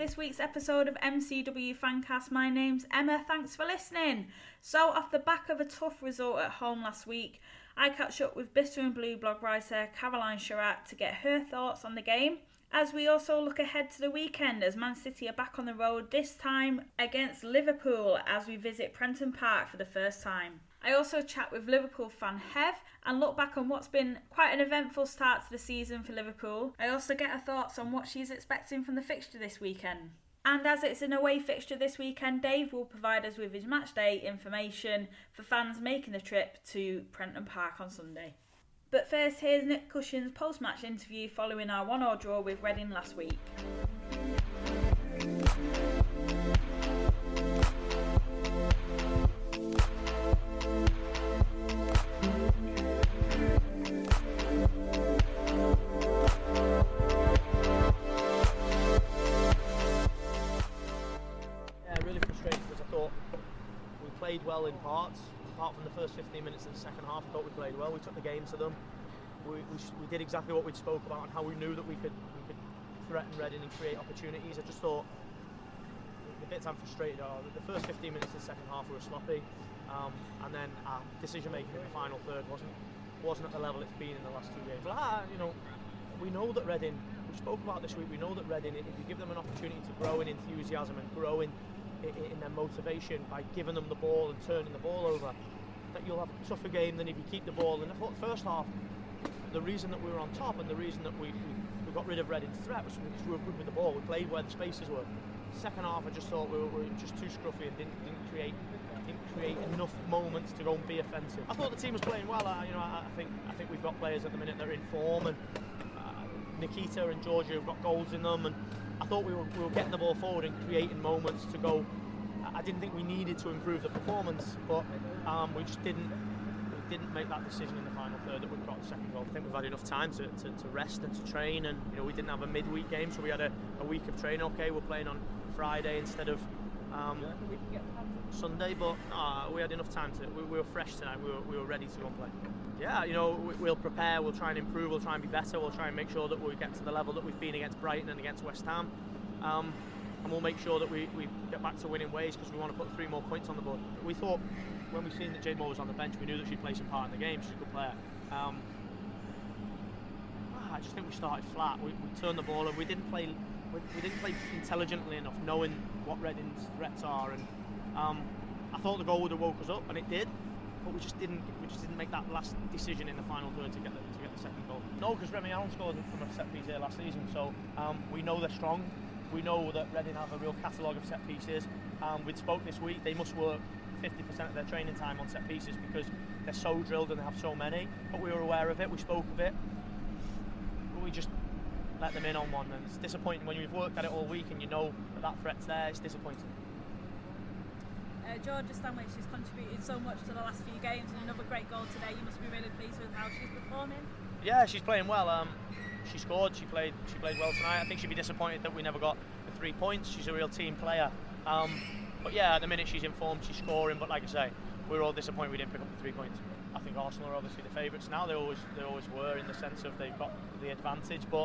this week's episode of MCW Fancast. My name's Emma, thanks for listening. So, off the back of a tough result at home last week, I catch up with Bitter and Blue blog writer Caroline Sherratt to get her thoughts on the game, as we also look ahead to the weekend as Man City are back on the road, this time against Liverpool as we visit Prenton Park for the first time. I also chat with Liverpool fan Hev and look back on what's been quite an eventful start to the season for Liverpool. I also get her thoughts on what she's expecting from the fixture this weekend. And as it's an away fixture this weekend, Dave will provide us with his matchday information for fans making the trip to Prenton Park on Sunday. But first, here's Nick Cushion's post-match interview following our 1-1 draw with Reading last week. Really frustrated because I thought we played well in parts. Apart from the first 15 minutes of the second half, I thought we played well. We took the game to them. We did exactly what we'd spoke about and how we knew that we could threaten Reading and create opportunities. I just thought the bits I'm frustrated are the first 15 minutes of the second half we were sloppy, and then our decision making in the final third wasn't at the level it's been in the last two games. But we know that Reading, we spoke about this week, we know that Reading, if you give them an opportunity to grow in enthusiasm and grow in their motivation by giving them the ball and turning the ball over, that you'll have a tougher game than if you keep the ball. And I thought the first half, the reason that we were on top and the reason that we got rid of Reading's threat was because we were good with the ball. We played where the spaces were. Second half, I just thought we were just too scruffy and didn't create enough moments to go and be offensive. I thought the team was playing well. I think we've got players at the minute that are in form, and Nikita and Georgia have got goals in them, and I thought we were getting the ball forward and creating moments to go. I didn't think we needed to improve the performance, but we just didn't make that decision in the final third that we've got the second goal. I think we've had enough time to rest and to train, and we didn't have a midweek game, so we had a week of training. Okay, we're playing on Friday instead of Sunday, but we had enough time we were fresh tonight. We were ready to go and play. Yeah, we'll prepare, we'll try and improve, we'll try and be better, we'll try and make sure that we get to the level that we've been against Brighton and against West Ham, and we'll make sure that we get back to winning ways, because we want to put 3 more points on the board. We thought, when we seen that Jade Moore was on the bench, we knew that she'd play some part in the game. She's a good player. I just think we started flat. We turned the ball over. We didn't play intelligently enough, knowing what Reading's threats are, and I thought the goal would have woke us up, and it did. But we just didn't make that last decision in the final third to get the second goal. No, because Remy Allen scored from a set piece here last season, so we know they're strong. We know that Reading have a real catalogue of set pieces. We'd spoke this week, they must work 50% of their training time on set pieces because they're so drilled and they have so many. But we were aware of it, we spoke of it. But we just let them in on one, and it's disappointing when you've worked at it all week and you know that threat's there. It's disappointing. Georgia Stanwich has contributed so much to the last few games, and another great goal today. You must be really pleased with how she's performing. Yeah, she's playing well. She scored. She played well tonight. I think she'd be disappointed that we never got the 3 points. She's a real team player. But yeah, at the minute she's in form. She's scoring. But like I say, we're all disappointed we didn't pick up the 3 points. I think Arsenal are obviously the favourites now. They always were, in the sense of they've got the advantage. But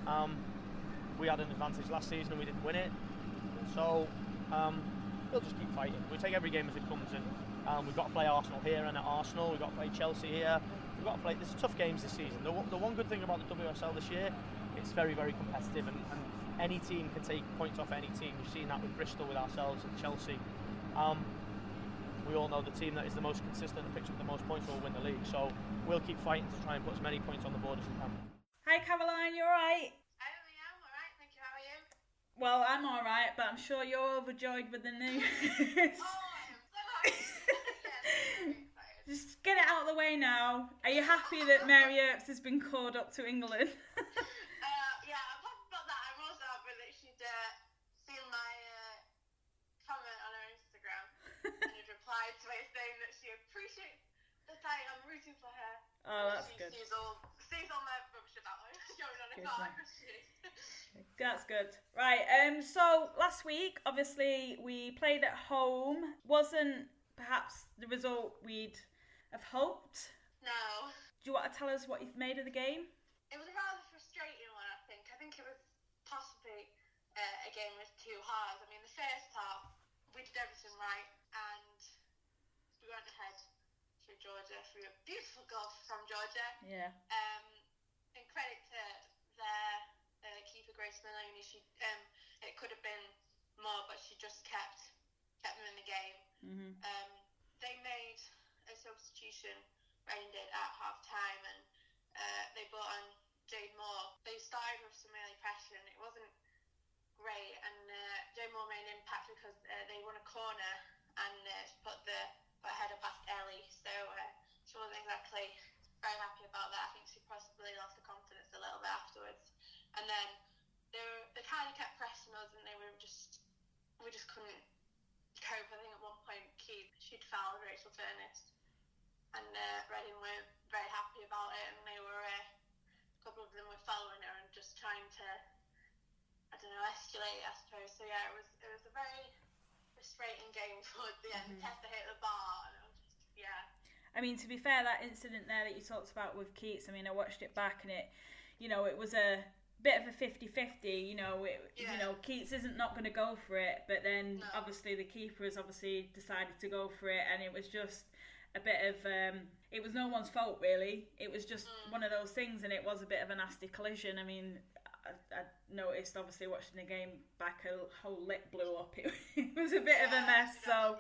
we had an advantage last season and we didn't win it. So we'll just keep fighting. We take every game as it comes, and we've got to play Arsenal here and at Arsenal. We've got to play Chelsea here. We've got to play. There's tough games this season. The one good thing about the WSL this year, it's very, very competitive, and any team can take points off any team. We've seen that with Bristol, with ourselves, and Chelsea. We all know the team that is the most consistent and picks up the most points will win the league. So we'll keep fighting to try and put as many points on the board as we can. Hi Caroline, you alright? I am alright, thank you. How are you? Well, I'm alright, but I'm sure you're overjoyed with the news. Oh, I am so happy. Yes, Just get it out of the way now. Are you happy that Mary Earps has been called up to England? Yeah, I'm happy about that. I'm also happy that she'd seen my comment on her Instagram and had replied to it saying that she appreciates that I am rooting for her. Oh, that's good. Sees all my rubbish about her going on Good, about man. her. That's good. Right, so last week, obviously, we played at home. Wasn't perhaps the result we'd have hoped. No. Do you want to tell us what you've made of the game? It was a rather frustrating one, I think. I think it was possibly a game with two halves. I mean, the first half, we did everything right, and we went ahead through Georgia, through a beautiful goal from Georgia. Yeah. And credit to their keeper, Grace Maloney. It could have been more, but she just kept them in the game. Mm-hmm. They made a substitution, Reading did, at half time, and they brought on Jade Moore. They started with some early pressure, and it wasn't great. And Jade Moore made an impact because they won a corner, and she put her header past Ellie. So she wasn't exactly very happy about that. I think she possibly lost her confidence a little bit afterwards. And then they kind of kept pressing us, and we just couldn't cope. I think at one point she'd fouled Rachel Furness, and Reading weren't very happy about it, and they were a couple of them were following her and just trying to, I don't know, escalate, I suppose. So yeah, it was a very frustrating game towards the end. Tessa hit the bar, and it was just, yeah. I mean, to be fair, that incident there that you talked about with Keats, I mean, I watched it back, and it was a bit of a 50-50, you know, Keats isn't not going to go for it, but then obviously the keeper has obviously decided to go for it, and it was just a bit of, it was no one's fault really, it was just one of those things, and it was a bit of a nasty collision. I mean, I noticed, obviously watching the game back, a whole lip blew up, it was a bit of a mess, so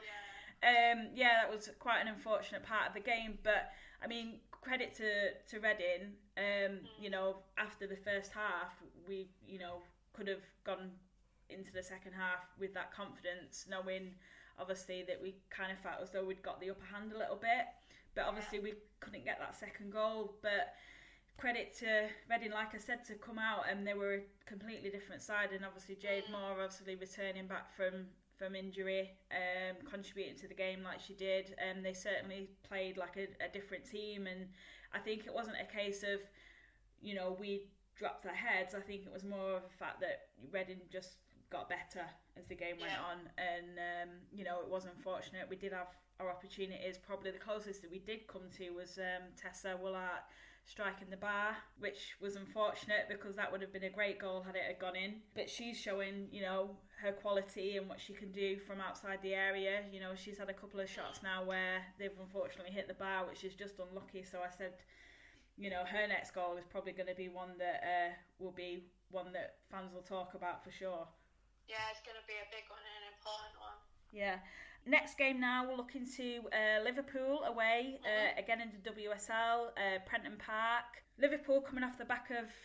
that was quite an unfortunate part of the game, but I mean, credit to Reading, you know, after the first half, we, you know, could have gone into the second half with that confidence, knowing obviously that we kind of felt as though we'd got the upper hand a little bit, but obviously we couldn't get that second goal. But credit to Reading, like I said, to come out, and they were a completely different side, and obviously Jade Moore obviously returning back from injury, contributing to the game like she did, and they certainly played like a different team. And I think it wasn't a case of, you know, we dropped our heads. I think it was more of a fact that Reading just got better as the game went on, and you know, it was unfortunate. We did have our opportunities. Probably the closest that we did come to was Tessa Woolart striking the bar, which was unfortunate because that would have been a great goal had it gone in. But she's showing, you know, her quality and what she can do from outside the area. You know, she's had a couple of shots now where they've unfortunately hit the bar, which is just unlucky. So I said, you know, her next goal is probably going to be one that will be one that fans will talk about for sure. Yeah, it's going to be a big one and an important one. Yeah. Next game now, we're looking to Liverpool away, again in the WSL, Prenton Park. Liverpool coming off the back of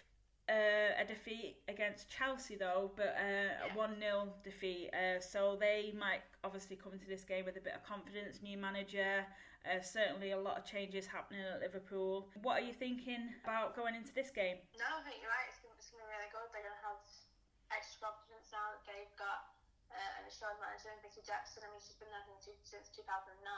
a defeat against Chelsea though, but a 1-0 defeat. So they might obviously come into this game with a bit of confidence, new manager, certainly a lot of changes happening at Liverpool. What are you thinking about going into this game? No, I think you're right, it's going to be really good. They're going to have extra confidence now that they've got an assured manager in Vicky Jackson. I mean, she's been there since 2009,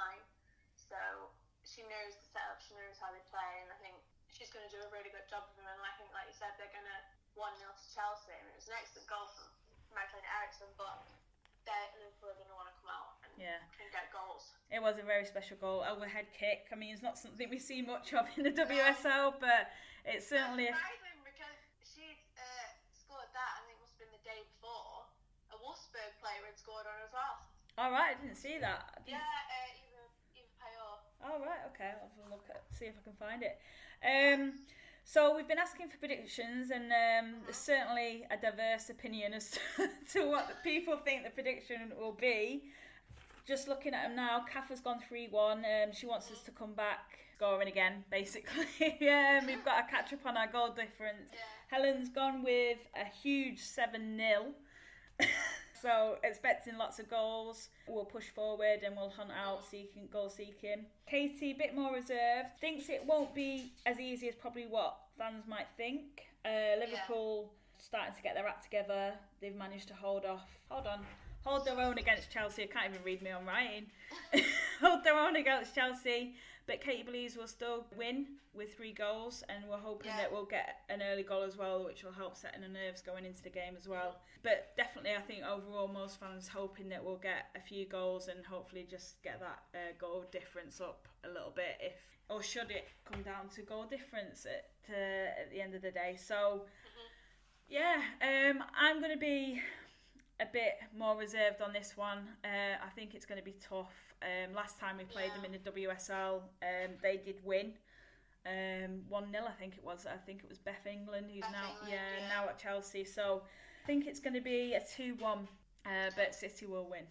so she knows the setup, she knows how they play, and I think she's going to do a really good job of them. And I think, like you said, they're going to 1-0 to Chelsea. I mean, it was an excellent goal from Magdalena Eriksson, but Liverpool are going to want to come out and get goals. It was a very special goal, overhead kick. I mean, it's not something we see much of in the WSL, but it's certainly surprising because she scored that, and it must have been the day before a Wolfsburg player had scored on as well. All right, I didn't see that. Yeah, Eva Payor. Oh right, okay. I'll have a look at, see if I can find it. So we've been asking for predictions, and there's certainly a diverse opinion as to what the people think the prediction will be. Just looking at them now, Kath has gone 3-1. She wants us to come back scoring again, basically. We've got to catch up on our goal difference. Yeah. Helen's gone with a huge 7-0. So expecting lots of goals. We'll push forward and we'll hunt out goal seeking. Katie, a bit more reserved, thinks it won't be as easy as probably what fans might think. Liverpool starting to get their act together. They've managed to hold their own against Chelsea. I can't even read my own writing. Hold their own against Chelsea. But Katie believes we'll still win with 3 goals, and we're hoping that we'll get an early goal as well, which will help setting the nerves going into the game as well. But definitely, I think overall most fans hoping that we'll get a few goals and hopefully just get that goal difference up a little bit, or should it come down to goal difference at the end of the day. So I'm going to be a bit more reserved on this one. I think it's going to be tough. Last time we played them in the WSL, they did win. 1-0, I think it was. I think it was Beth England, who's now at Chelsea. So I think it's going to be a 2-1, but City will win.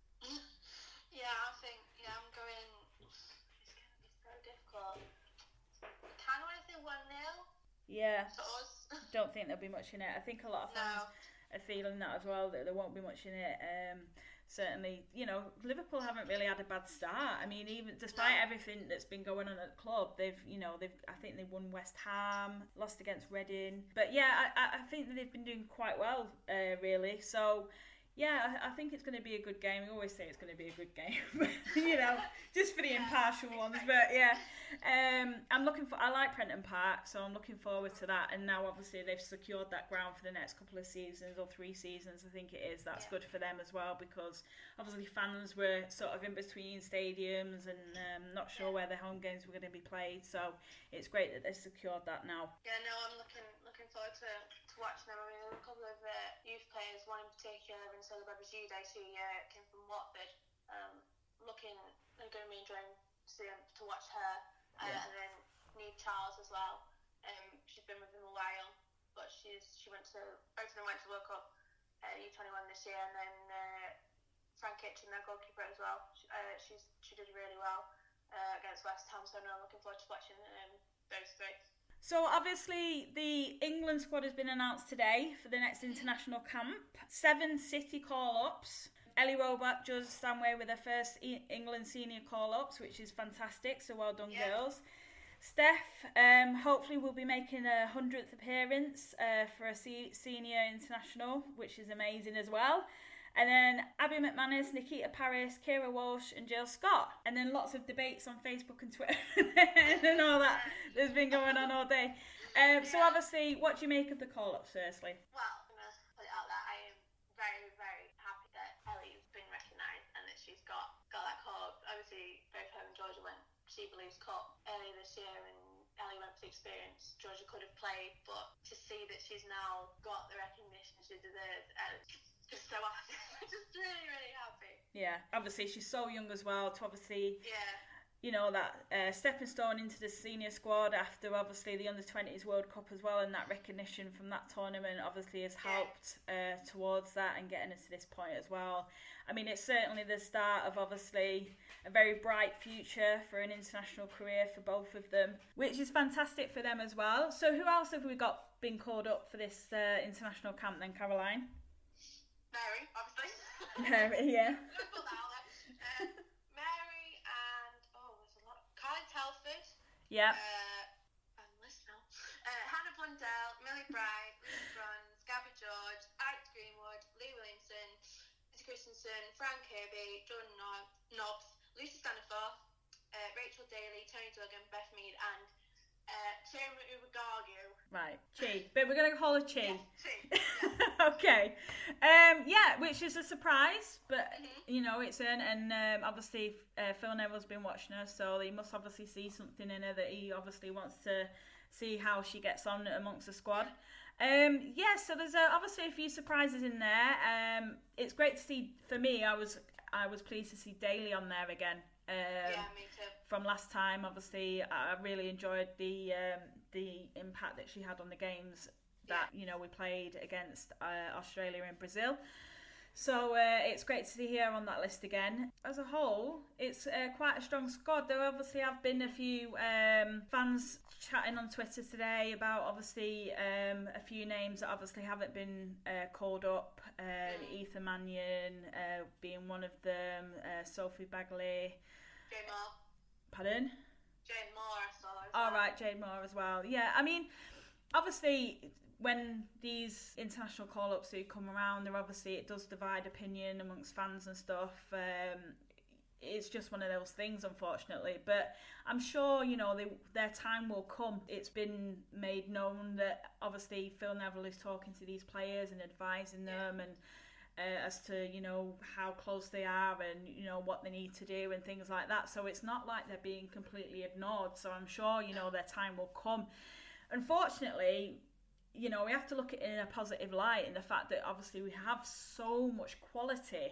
Yeah, I think, I'm going, it's going to be so difficult. I kind of want to say 1-0. Yeah. For us. Don't think there'll be much in it. I think a lot of fans are feeling that as well, that there won't be much in it. Certainly, Liverpool haven't really had a bad start. I mean, even despite everything that's been going on at the club, they've I think they won West Ham, lost against Reading. But yeah, I think that they've been doing quite well, really. So yeah, I think it's going to be a good game. We always say it's going to be a good game, just for the impartial ones. But yeah, I like Prenton Park, so I'm looking forward to that. And now obviously they've secured that ground for the next couple of seasons or 3 seasons, I think it is. That's good for them as well, because obviously fans were sort of in between stadiums and not sure where their home games were going to be played. So it's great that they've secured that now. Yeah, no, I'm looking forward to watching them. I mean, there were a couple of youth players, one in particular, Vincela Babajide, she came from Watford. They're going to be enjoying to watch her. And then Niamh Charles as well. She's been with them a while, but both of them went to World Cup U21 this year, and then Frank Kitchen, their goalkeeper as well. She did really well against West Ham, so I'm looking forward to watching those 3. So obviously the England squad has been announced today for the next international camp. 7 City call-ups. Ellie Roebuck, Georgia Stanway with her first England senior call-ups, which is fantastic, so well done, girls. Steph, hopefully will be making a 100th appearance for a senior international, which is amazing as well. And then Abby McManus, Nikita Paris, Kira Walsh and Jill Scott. And then lots of debates on Facebook and Twitter and all that that's been going on all day. So obviously, what do you make of the call-ups, firstly? Well, I'm going to put it out there. I am very, very happy that Ellie's been recognised and that she's got that call-up. Obviously, both her and Georgia went She Believes Cup earlier this year, and Ellie went for the experience. Georgia could have played, but to see that she's now got the recognition she deserves, just so happy. I'm just really, really happy. Yeah, obviously she's so young as well to obviously, that stepping stone into the senior squad after obviously the Under-20s World Cup as well, and that recognition from that tournament obviously has helped towards that and getting us to this point as well. I mean, it's certainly the start of obviously a very bright future for an international career for both of them, which is fantastic for them as well. So who else have we got been called up for this international camp then, Caroline? Mary, obviously. Mary, yeah. Mary and there's a lot. Carly Telford. Yeah. I'm listening. Hannah Blundell, Millie Bright, Lucy Bruns, Gabby George, Alex Greenwood, Lee Williamson, Lizzie Christensen, Fran Kirby, Jordan Nobbs, Lucy Staniforth, Rachel Daly, Tony Duggan, Beth Mead, and Chima Uwagagu. Right, Chi. But we're going to call her Chi. Yeah, Chi. Yeah. Okay. Which is a surprise, but, it's in. And obviously, Phil Neville's been watching her, so he must obviously see something in her that he obviously wants to see how she gets on amongst the squad. So there's obviously a few surprises in there. It's great to see, for me, I was pleased to see Daly on there again. Me too. From last time, obviously, I really enjoyed the impact that she had on the games that we played against Australia and Brazil. So it's great to see her on that list again. As a whole, it's quite a strong squad. There obviously have been a few fans chatting on Twitter today about obviously a few names that obviously haven't been called up. Ethan Mannion being one of them, Sophie Bagley. Jane Moore. Pardon? Jane Moore, I saw as well. All right, Jane Moore as well. Yeah, I mean, obviously, when these international call-ups do come around, it does divide opinion amongst fans and stuff. It's just one of those things, unfortunately. But I'm sure, their time will come. It's been made known that, obviously, Phil Neville is talking to these players and advising them and as to, how close they are and, what they need to do and things like that. So it's not like they're being completely ignored. So I'm sure, their time will come. Unfortunately, you know, we have to look at it in a positive light, in the fact that obviously we have so much quality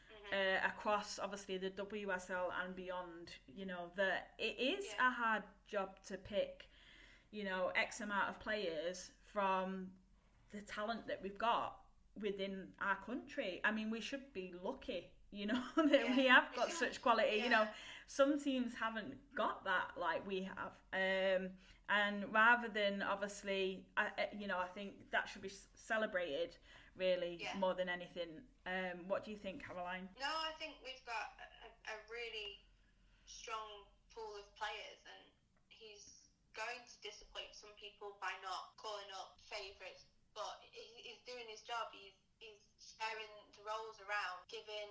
across obviously the WSL and beyond, you know, that it is a hard job to pick, you know, X amount of players from the talent that we've got within our country. I mean, we should be lucky, you know, that we have got such quality. You know, some teams haven't got that like we have. And rather than obviously, you know, I think that should be celebrated really more than anything. What do you think, Caroline? No, I think we've got a really strong pool of players, and he's going to disappoint some people by not calling up favourites, but he's doing his job. He's sharing the roles around, giving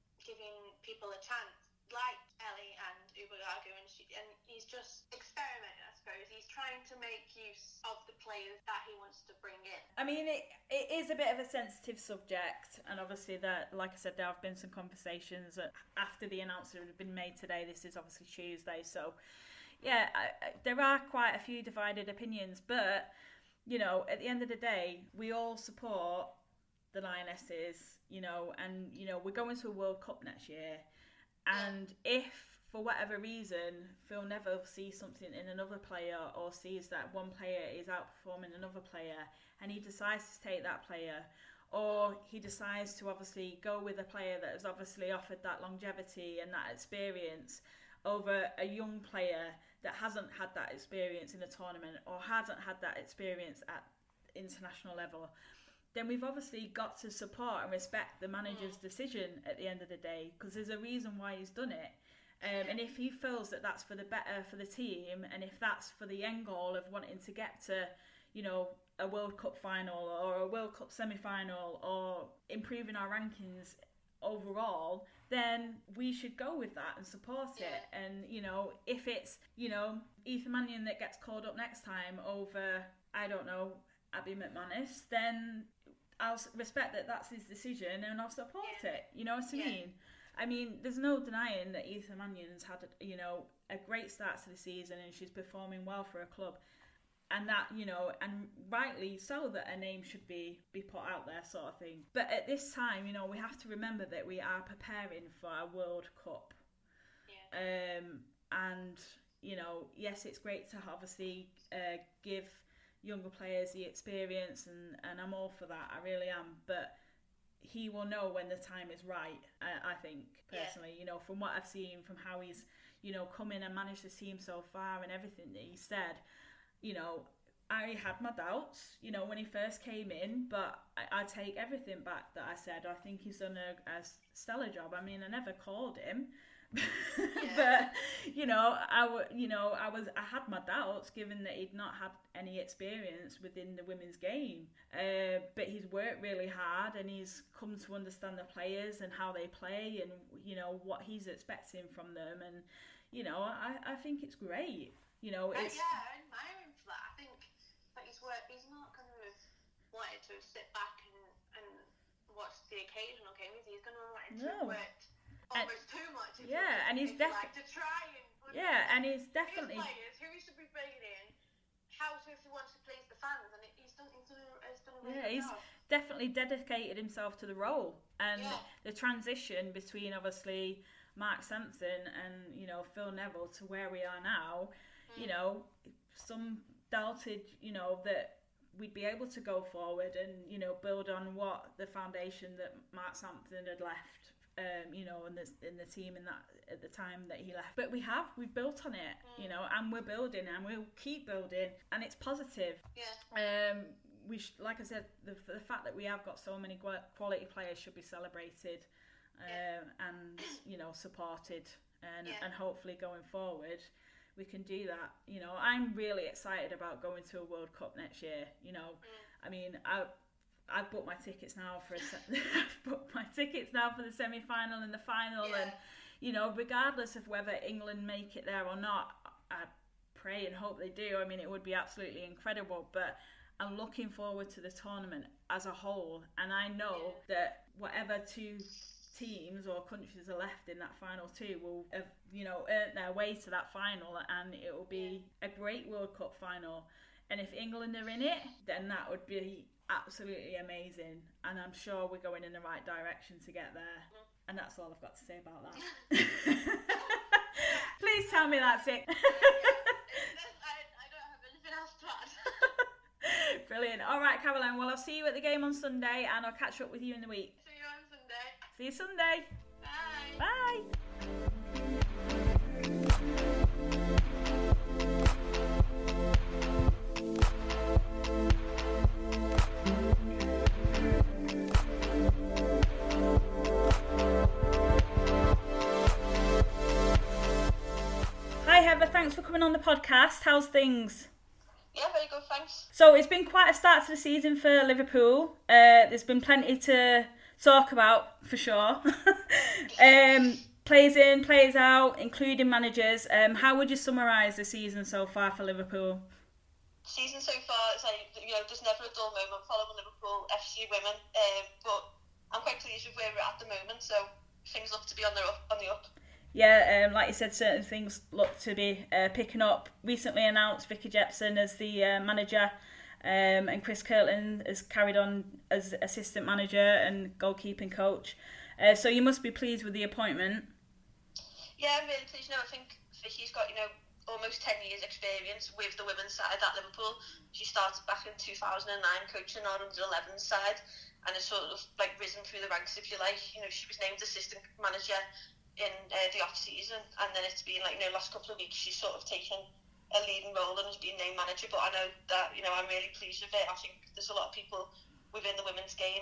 people a chance, like Ellie and Ubagagu, and he's just experimenting, I suppose. He's trying to make use of the players that he wants to bring in. I mean, it is a bit of a sensitive subject, and obviously that, like I said, there have been some conversations after the announcement had been made today. This is obviously Tuesday, so yeah, there are quite a few divided opinions, but you know, at the end of the day, we all support the Lionesses, you know, and you know, we're going to a World Cup next year, and if for whatever reason Phil Neville sees something in another player, or sees that one player is outperforming another player, and he decides to take that player, or he decides to obviously go with a player that has obviously offered that longevity and that experience over a young player that hasn't had that experience in a tournament or hasn't had that experience at international level, then we've obviously got to support and respect the manager's decision at the end of the day, because there's a reason why he's done it. And if he feels that that's for the better for the team, and if that's for the end goal of wanting to get to, you know, a World Cup final or a World Cup semi-final or improving our rankings overall, then we should go with that and support it. And, you know, if it's, you know, Ethan Mannion that gets called up next time over, I don't know, Abby McManus, then I'll respect that that's his decision and I'll support it. You know what I mean? I mean, there's no denying that Ethan Mannion's had, you know, a great start to the season and she's performing well for a club. And that, you know, and rightly so that a name should be put out there, sort of thing. But at this time, you know, we have to remember that we are preparing for a World Cup. And, you know, yes, it's great to obviously give younger players the experience, and I'm all for that, I really am. But he will know when the time is right, I think, personally. You know, from what I've seen, from how he's, you know, come in and managed the team so far and everything that he said, you know, I had my doubts, you know, when he first came in, but I take everything back that I said. I think he's done a stellar job. I mean, I never called him, but you know, I had my doubts, given that he'd not had any experience within the women's game. But he's worked really hard, and he's come to understand the players and how they play, and you know what he's expecting from them. And you know, I think it's great. You know, it's I admire him for that. I think that he's not going to have wanted to sit back and watch the occasional games. He's going to have wanted to have worked almost too much. And he's definitely to try and and he's definitely his players, who he should be bringing in, how to, if he wants to please the fans, and he's done a really good he's job. definitely dedicated himself to the role, and the transition between obviously Mark Sampson and, you know, Phil Neville to where we are now. You know, some doubted, you know, that we'd be able to go forward and, you know, build on what the foundation that Mark Sampson had left, you know, in the team in that at the time that he left. But we've built on it, you know, and we're building, and we'll keep building, and it's positive. Like I said, the fact that we have got so many quality players should be celebrated, and, you know, supported, and hopefully going forward we can do that. You know, I'm really excited about going to a World Cup next year. You know, I mean, I've booked my tickets now for the semi-final and the final, and you know, regardless of whether England make it there or not, I pray and hope they do. I mean, it would be absolutely incredible. But I'm looking forward to the tournament as a whole, and I know that whatever two teams or countries are left in that final two will have, you know, earned their way to that final, and it will be a great World Cup final. And if England are in it, then that would be absolutely amazing. And I'm sure we're going in the right direction to get there. And that's all I've got to say about that. Please tell me that's it. I don't have anything else to add. Brilliant. All right, Caroline. Well, I'll see you at the game on Sunday, and I'll catch up with you in the week. See you on Sunday. See you Sunday. Bye. Bye. Hi Heather, thanks for coming on the podcast. How's things? Yeah, very good, thanks. So it's been quite a start to the season for Liverpool. There's been plenty to talk about, for sure. Plays in, plays out, including managers. How would you summarise the season so far for Liverpool? Season so far, it's like, there's never a dull moment following Liverpool FC women, but I'm quite pleased with where we're at the moment, so things look to be on the up. Yeah, like you said, certain things look to be picking up. Recently announced Vicky Jepson as the manager, and Chris Kirtland has carried on as assistant manager and goalkeeping coach. So you must be pleased with the appointment. Yeah, I'm really pleased. I think Vicky's got, almost 10 years experience with the women's side at Liverpool. She started back in 2009 coaching our under-11 side, and has sort of risen through the ranks, if you like. She was named assistant manager in the off-season, and then it's been last couple of weeks she's sort of taken a leading role and has been named manager. But I know that I'm really pleased with it. I think there's a lot of people within the women's game,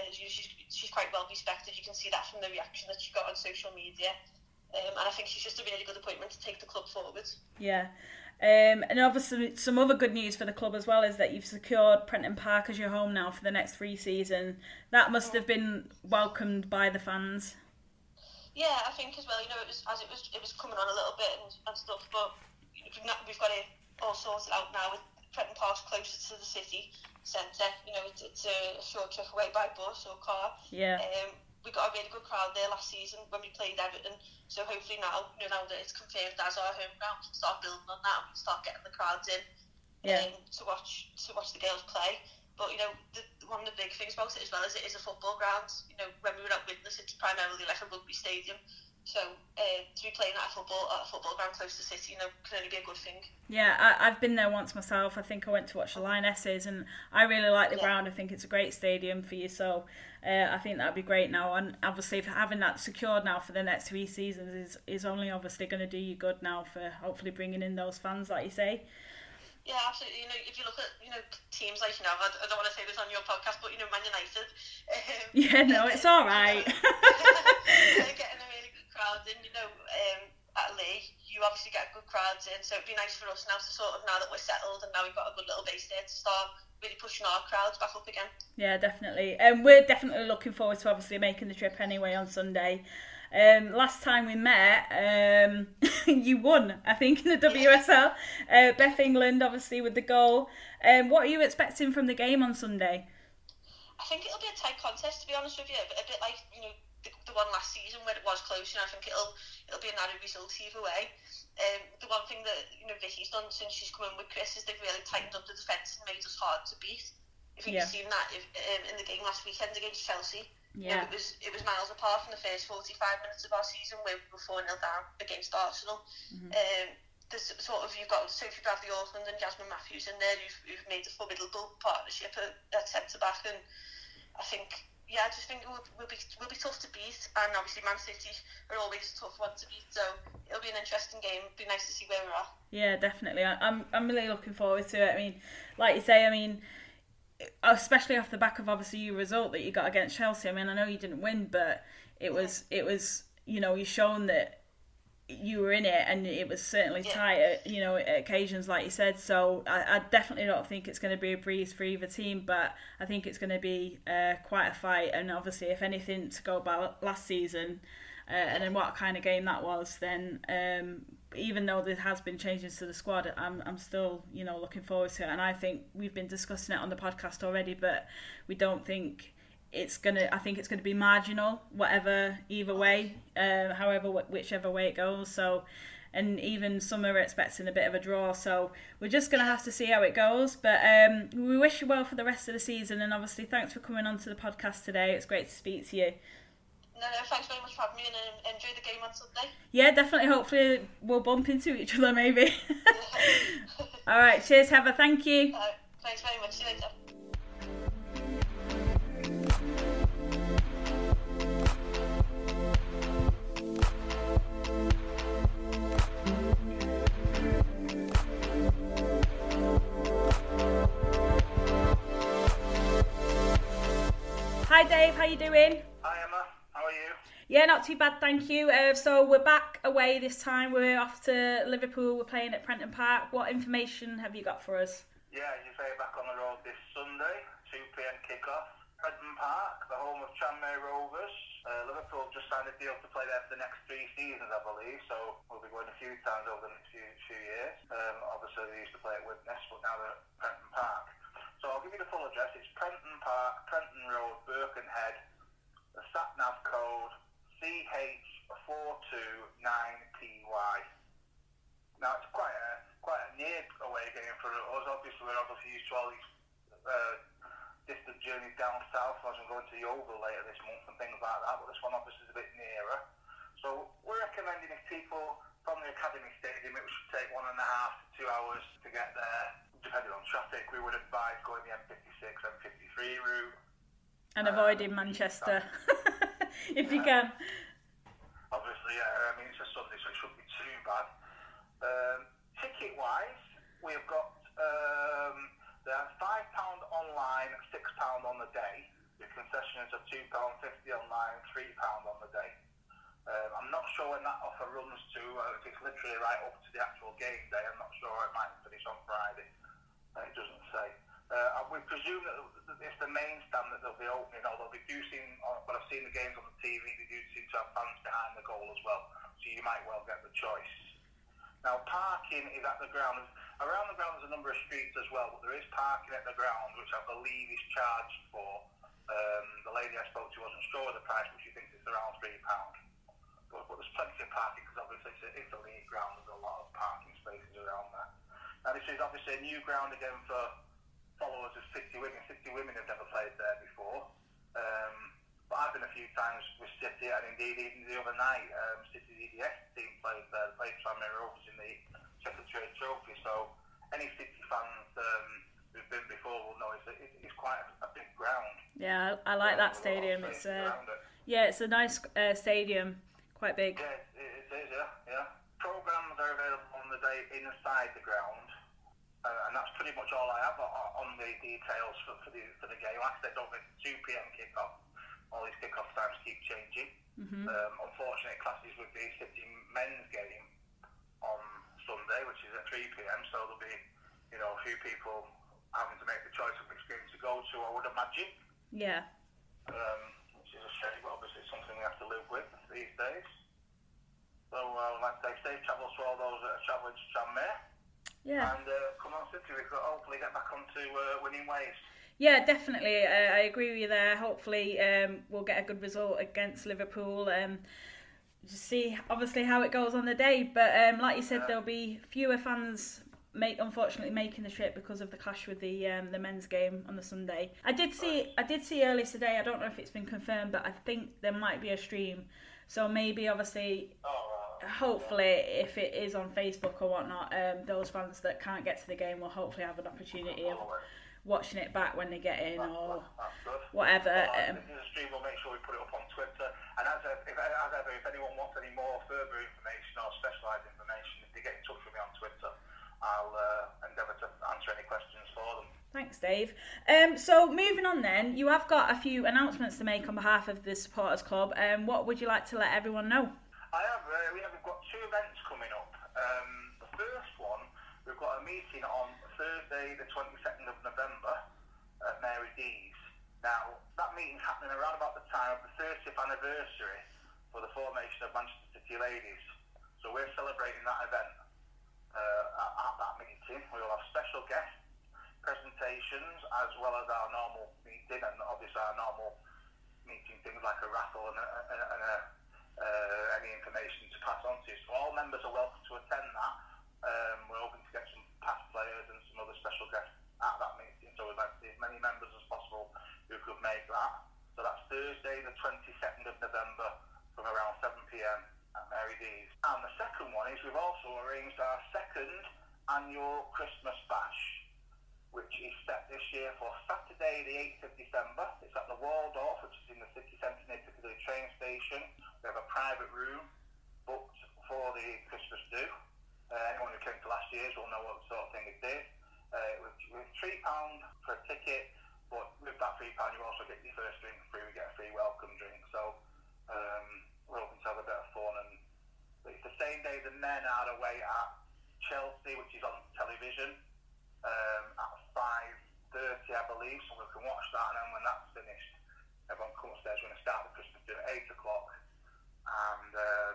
she's quite well respected. You can see that from the reaction that she got on social media, and I think she's just a really good appointment to take the club forward. Yeah. And obviously some other good news for the club as well is that you've secured Prenton Park as your home now for the next 3 seasons. That must have been welcomed by the fans. Yeah, I think as well. It was coming on a little bit and stuff, but we've got it all sorted out now. With Prenton Park's closer to the city centre. It's a short trip away by bus or car. Yeah. We got a really good crowd there last season when we played Everton. So hopefully now that it's confirmed as our home ground, we can start building on that. We can start getting the crowds in to watch the girls play. But one of the big things about it as well is it is a football ground. When we were at Widnes, it's primarily like a rugby stadium. So to be playing at a football ground close to the city, can only be a good thing. Yeah, I've been there once myself. I think I went to watch the Lionesses, and I really like the ground. I think it's a great stadium for you. So I think that'd be great now. And obviously, having that secured now for the next 3 seasons is only obviously going to do you good now for hopefully bringing in those fans, like you say. Yeah, absolutely. If you look at teams like I don't want to say this on your podcast, but Man United. Yeah, no, it's all right. Getting a really good crowd in. At Lee, you obviously get good crowds in, so it'd be nice for us now to now that we're settled and now we've got a good little base there to start really pushing our crowds back up again. Yeah, definitely. We're definitely looking forward to obviously making the trip anyway on Sunday. Last time we met, you won, I think, in the WSL. Beth England, obviously, with the goal. What are you expecting from the game on Sunday? I think it'll be a tight contest, to be honest with you. A bit like the one last season where it was close. I think it'll be a narrow result either way. The one thing that Vicky's done since she's come in with Chris is they've really tightened up the defence and made us hard to beat. I think you've seen that in the game last weekend against Chelsea. Yeah. It was miles apart from the first 45 minutes of our season where we were 4-0 down against Arsenal. Mm-hmm. There's you've got Sophie Bradley-Ortland and Jasmine Matthews in there who've made a formidable partnership at centre back, and I just think we'll be tough to beat, and obviously Man City are always a tough one to beat, so it'll be an interesting game. It'll be nice to see where we're at. Yeah, definitely. I'm really looking forward to it. I mean, like you say, especially off the back of obviously your result that you got against Chelsea. I mean, I know you didn't win, but it was you've shown that you were in it, and it was certainly tight at occasions, like you said. So I definitely don't think it's going to be a breeze for either team, but I think it's going to be quite a fight. And obviously, if anything to go by last season, and then what kind of game that was, then even though there has been changes to the squad, I'm still looking forward to it. And I think we've been discussing it on the podcast already, but we don't think I think it's gonna be marginal, either way, whichever way it goes. So and even some are expecting a bit of a draw. So we're just going to have to see how it goes. But we wish you well for the rest of the season, and obviously thanks for coming on to the podcast today. It's great to speak to you. No, thanks very much for having me, and enjoy the game on Sunday. Yeah, definitely. Hopefully we'll bump into each other maybe. All right, cheers Heather, thank you. Thanks very much, see you later. Hi Dave, how you doing? Hi Emma, how are you? Yeah, not too bad, thank you. So we're back away this time. We're off to Liverpool. We're playing at Prenton Park. What information have you got for us? Yeah, you say back on the road this Sunday, 2 p.m. kick-off. Prenton Park, the home of Tranmere Rovers. Liverpool just signed a deal to play there for the next 3 seasons, I believe, so we'll be going a few times over the next few years. Obviously, they used to play at Widnes, but now they're at Prenton Park. So I'll give you the full address. It's Prenton Park, Prenton Road, Birkenhead. The sat-nav code CH429PY. Now it's quite a near away game for us. Obviously, we're used to all these distant journeys down south, as we're going to the Oval later this month and things like that. But this one obviously is a bit nearer. So we're recommending if people from the Academy Stadium, it should take 1.5 to 2 hours to get there. Depending on traffic, we would advise going the M56, M53 route. And avoiding Manchester, if you can. Obviously, yeah, I mean, it's a Sunday, so it shouldn't be too bad. Ticket-wise, we've got they're £5 online, £6 on the day. The concessions are £2.50 online, £3 on the day. I'm not sure when that offer runs to, if it's literally right up to the actual game day. I'm not sure. It might finish on Friday. It doesn't say. We presume that it's the main stand that they'll be opening, although they do seem, when I've seen the games on the TV, they do seem to have fans behind the goal as well, so you might well get the choice. Now, parking is at the ground. Around the ground there's a number of streets as well, but there is parking at the ground, which I believe is charged for. The lady I spoke to wasn't sure of the price, but she thinks it's around £3. But there's plenty of parking, because obviously it's a league ground, there's a lot of parking spaces around there. Now, this is obviously a new ground again for followers of City Women. City Women have never played there before. But I've been a few times with City, and indeed even the other night, City's EDS team played there. They played Tranmere Rovers in the Second Trade Trophy. So any City fans who've been before will know it's quite a big ground. Yeah, I like that stadium. It's it's a nice stadium, quite big. Yeah, it is. Yeah. Programmes are available on the day inside the ground. And that's pretty much all I have on the details for the game. Like I said, don't miss 2 p.m. kick-off. All these kick-off times keep changing. Mm-hmm. Unfortunately, it clashes with the City men's game on Sunday, which is at 3 p.m. So there'll be, a few people having to make the choice of which game to go to, I would imagine. Yeah. Which is a shame, but obviously it's something we have to live with these days. So, like I say, safe travels to all those that are travelling to Tranmere. Yeah. And come on City, we could hopefully get back onto winning ways. Yeah, definitely. I agree with you there. Hopefully we'll get a good result against Liverpool. Just see, obviously, how it goes on the day. But like you said, there'll be fewer fans unfortunately making the trip because of the clash with the men's game on the Sunday. I did see earlier today, I don't know if it's been confirmed, but I think there might be a stream. So maybe, obviously... hopefully, if it is on Facebook or whatnot, those fans that can't get to the game will hopefully have an opportunity of watching it back when they get in or whatever. This is a stream. We'll make sure we put it up on Twitter. And as ever, if anyone wants any more further information or specialised information, if they get in touch with me on Twitter, I'll endeavour to answer any questions for them. Thanks, Dave. So moving on then, you have got a few announcements to make on behalf of the Supporters Club. What would you like to let everyone know? I have. We've got 2 events coming up. The first one, we've got a meeting on Thursday, the 22nd of November at Mary Dees. Now, that meeting's happening around about the time of the 30th anniversary for the formation of Manchester City Ladies. So we're celebrating that event at that meeting. We will have special guests, presentations, as well as our normal meeting, and obviously our normal meeting things like a raffle and any information to pass on to you. So all members are welcome to attend that. We're hoping to get some past players and some other special guests at that meeting, so we'd like to see as many members as possible who could make that. So that's Thursday the 22nd of November from around 7 p.m. at Mary D's. And the second one is we've also arranged our second annual Christmas bash, which is set this year for Saturday the 8th of December. It's at the Waldorf, which is in the city centre near Piccadilly train station. We have a private room booked for the Christmas do. Anyone who came to last year's will know what sort of thing it is. With £3 for a ticket, but with that £3 you also get your first drink free. We get a free welcome drink. So we're hoping to have a bit of fun. And it's the same day the men are away at Chelsea, which is on television. At 5:30, I believe, so we can watch that, and then when that's finished, everyone comes upstairs. We're going to start the Christmas dinner at 8 o'clock, and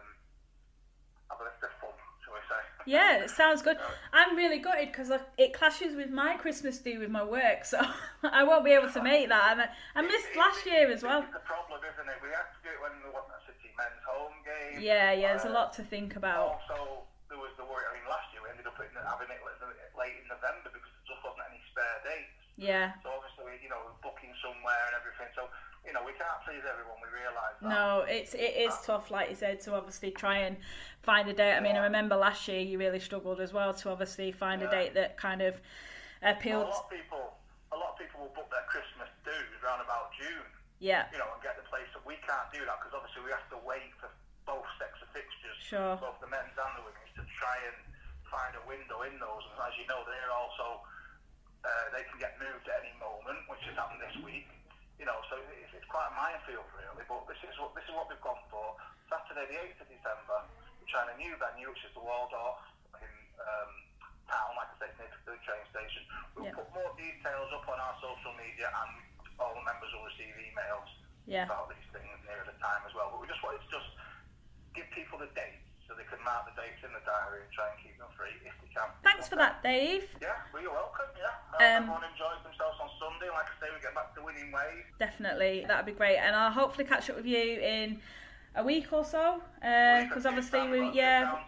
have a bit of fun, shall we say. Yeah, it sounds good. I'm really gutted because it clashes with my Christmas do with my work, so I won't be able to make that. And I missed last year as well. It's the problem, isn't it? We have to do it when we want a City men's home game. Yeah, there's a lot to think about. Also, there was the worry. I mean, last year we ended up having it late in November because there just wasn't any spare dates. Yeah. So obviously, we're booking somewhere and everything. So, we can't please everyone. We realise that. No, it is tough, like you said, to obviously try and find a date. I mean, I remember last year you really struggled as well to obviously find a date that kind of appealed. A lot of people will book their Christmas dues around about June. Yeah. And get the place. We can't do that because obviously we have to wait for both sets of fixtures, sure, both the men's and the women's, to try and find a window in those. And as you know, they're also they can get moved at any moment, which has happened this week. So it's quite a minefield really. But this is what we've gone for. Saturday the 8th of December, we're trying a new venue, which is the Waldorf in town, like I said, near the train station. We'll put more details up on our social media, and all the members will receive emails about these things near the time as well. But we just wanted to give people the dates so they can mark the dates in the diary and try and keep them free if we can. Thanks for that, Dave. Yeah, well, you're welcome. Everyone enjoys themselves on Sunday. Like I say, we get back to winning ways. Definitely, that'd be great. And I'll hopefully catch up with you in a week or so. Because obviously we've got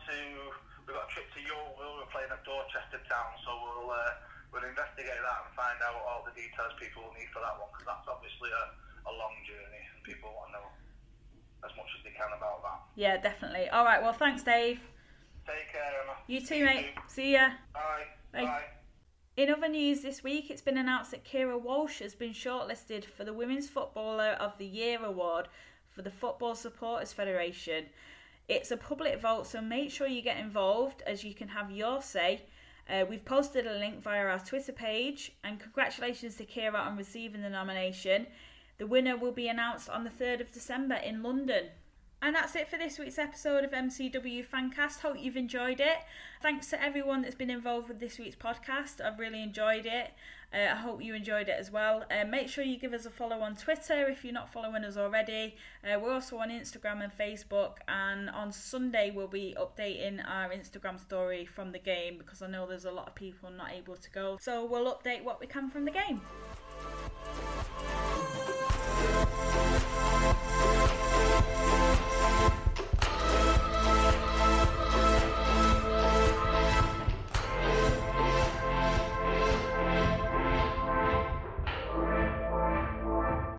a trip to Yorkville. We're playing at Dorchester Town, so we'll investigate that and find out all the details people will need for that one, because that's obviously a long journey and people want to know as much as they can about that. Yeah, definitely. All right, well, thanks, Dave. Take care, Emma. You too, mate. See ya. Bye. Bye. In other news this week, it's been announced that Keira Walsh has been shortlisted for the Women's Footballer of the Year award for the Football Supporters Federation. It's a public vote, so make sure you get involved as you can have your say. We've posted a link via our Twitter page, and congratulations to Keira on receiving the nomination. The winner will be announced on the 3rd of December in London. And that's it for this week's episode of MCW Fancast. Hope you've enjoyed it. Thanks to everyone that's been involved with this week's podcast. I've really enjoyed it. I hope you enjoyed it as well. Make sure you give us a follow on Twitter if you're not following us already. We're also on Instagram and Facebook. And on Sunday we'll be updating our Instagram story from the game, because I know there's a lot of people not able to go. So we'll update what we can from the game.